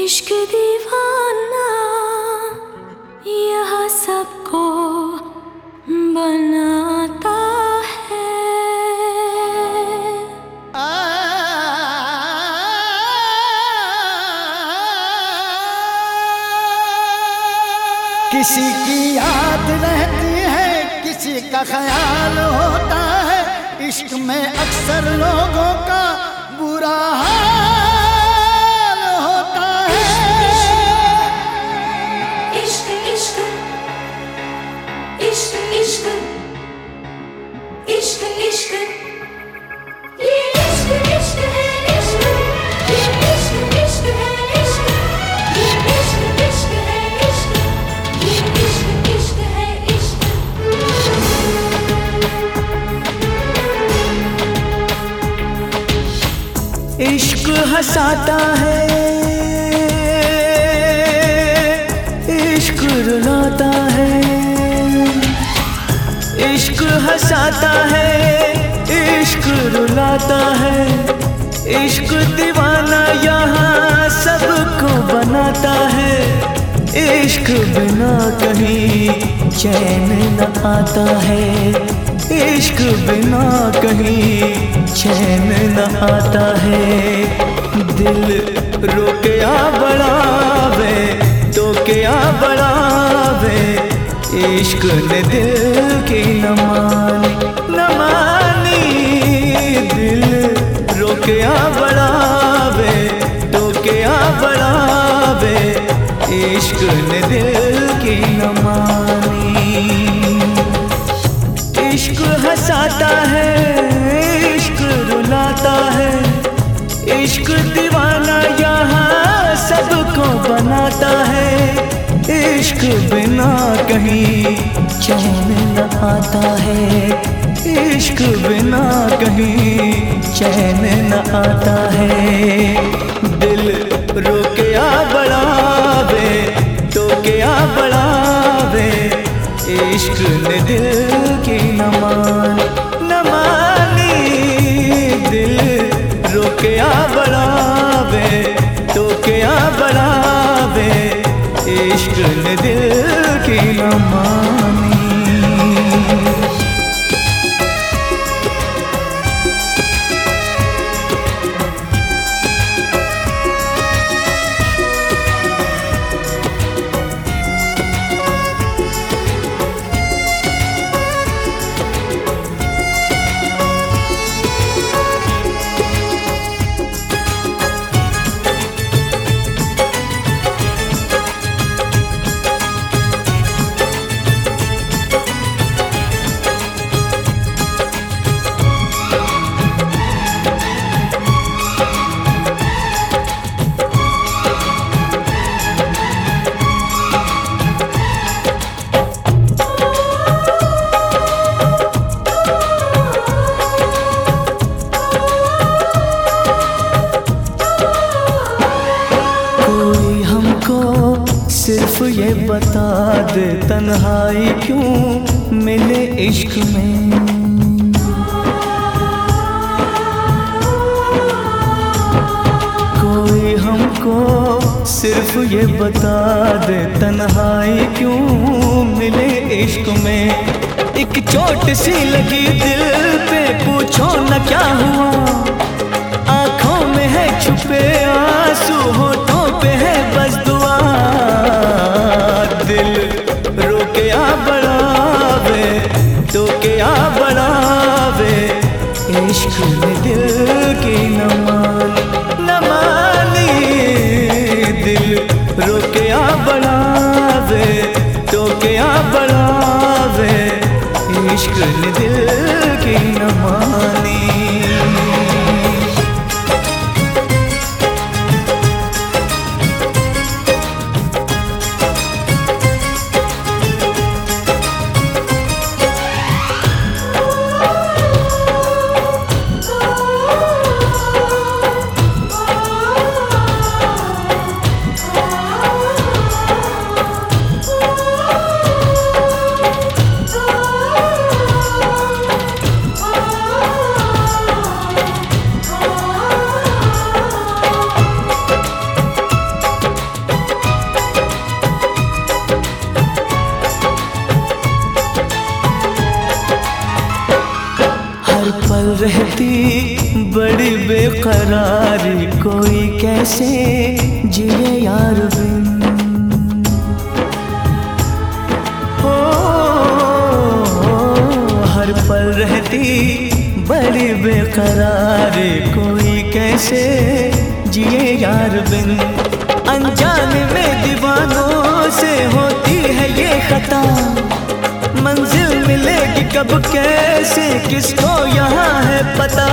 इश्क दीवाना यह सबको बनाता है। किसी की याद रहती है, किसी का ख्याल होता है। इश्क में अक्सर लोगों का बुरा हाल होता है। इश्क इश्क इश्क इश्क इश्क इश्क ये इश्क इश्क है इश्क, ये इश्क इश्क है इश्क, ये इश्क इश्क है इश्क, ये इश्क इश्क है इश्क। इश्क हंसाता है, इश्क रुलाता है। इश्क हंसाता है, इश्क रुलाता है। इश्क दीवाना यहाँ सबको बनाता है। इश्क बिना कहीं चैन न आता है। इश्क बिना कहीं चैन न आता है। दिल रोके आ बढ़ावे तो क्या बढ़ावे। इश्क ने दिल की न मानी। दिल रोके आ बढ़ावे तो क्या बढ़ावे। इश्क ने दिल की न मानी। इश्क हंसाता है, इश्क रुलाता है। इश्क दीवाना यहाँ सबको बनाता है। इश्क बिना कहीं चैन न आता है। इश्क बिना कहीं चैन न आता है। दिल रोके आ बढ़ावे तो क्या बढ़ावे। इश्क ने दिल की न मानी। दिल रोके आ बढ़ावे तो क्या बढ़ावे। इश्क ने दिल की न मानी। सिर्फ ये बता दे तन्हाई क्यों मिले इश्क में। कोई हमको सिर्फ ये बता दे तन्हाई क्यों मिले इश्क में। एक चोट सी लगी दिल पे पूछो न क्या हुआ। आँखों में है छुपे आंसू, होठों पे है बस दुआ। दिल रोके आ बढ़ावे तो क्या बढ़ावे। इश्क ने दिल की न मानी। दिल रोके आ बढ़ावे तो क्या बढ़ावे। इश्क ने दिल की न मानी। रहती बड़ी बेकरारी, कोई कैसे जिए यार बिन। हो हर पल रहती बड़ी बेकरारी, कोई कैसे जिए यार बिन। अनजाने में दीवानों से होती है ये खता, मंजिल मिलेगी कब कैसे किसको यहाँ है पता।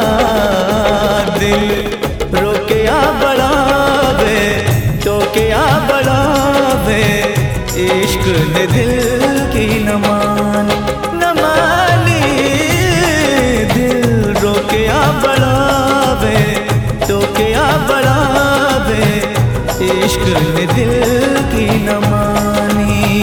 दिल रोके आ बढ़ावे, टोके आ बढ़ावे, इश्क ने दिल की न मानी न मानी। दिल रोके आ बढ़ावे, टोके आ बढ़ावे, इश्क ने दिल की न मानी।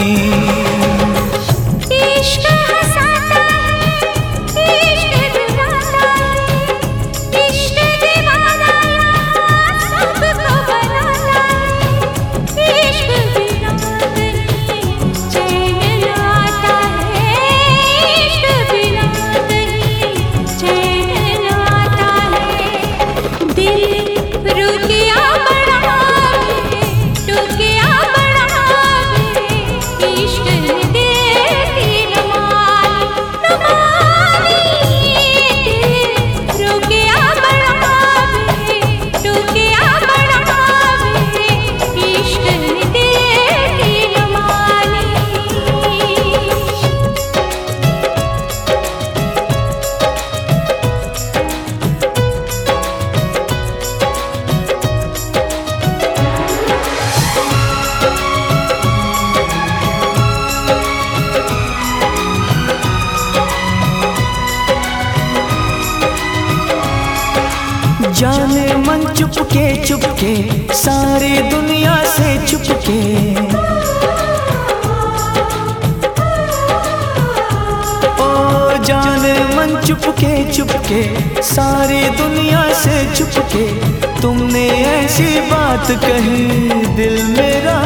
जाने मन चुपके चुपके सारी दुनिया से चुपके, ओ जाने मन चुपके चुपके सारी दुनिया से चुपके। तुमने ऐसी बात कही दिल मेरा